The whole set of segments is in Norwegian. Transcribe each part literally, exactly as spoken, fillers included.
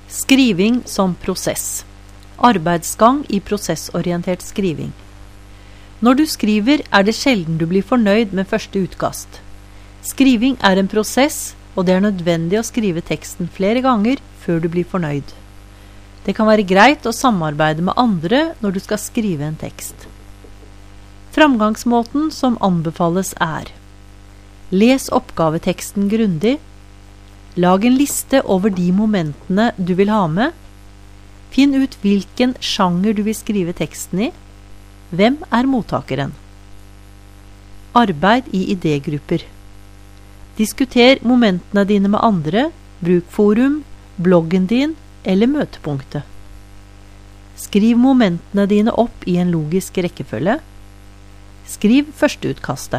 Skriving som prosess. Arbeidsgang i prosessorientert skriving. Når du skriver, er det sjelden du blir fornøyd med første utkast. Skriving er en prosess, og det er nødvendig å skrive teksten flere ganger før du blir fornøyd. Det kan være greit å samarbeide med andre når du skal skrive en tekst. Framgangsmåten som anbefales er: les oppgaveteksten grundig, lag en liste over de momentene du vil ha med, finn ut hvilken sjanger du vil skrive teksten i, hvem er mottakeren. Arbeid i idégrupper. Diskuter momentene dine med andre, bruk forum, bloggen din eller møtepunktet. Skriv momentene dine opp i en logisk rekkefølge. Skriv førsteutkastet.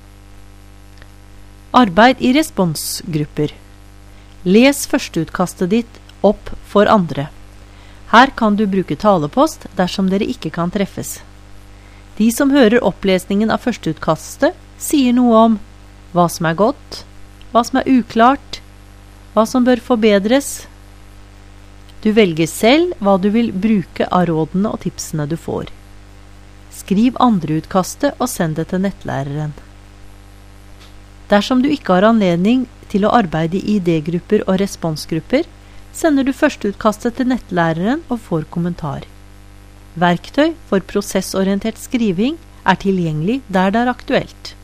Arbeid i responsgrupper. Les førsteutkastet ditt opp for andre. Her kan du bruke talepost dersom dere ikke kan treffes. De som hører opplesningen av førsteutkastet, sier noe om hva som er godt, hva som er uklart, hva som bør forbedres. Du velger selv hva du vil bruke av rådene og tipsene du får. Skriv andreutkastet og send det til nettlæreren. Dersom du ikke har anledning til å arbeide i idégrupper og responsgrupper, sender du førsteutkastet til nettlæreren og får kommentar. Verktøy for prosessorientert skriving er tilgjengelig der det er aktuelt.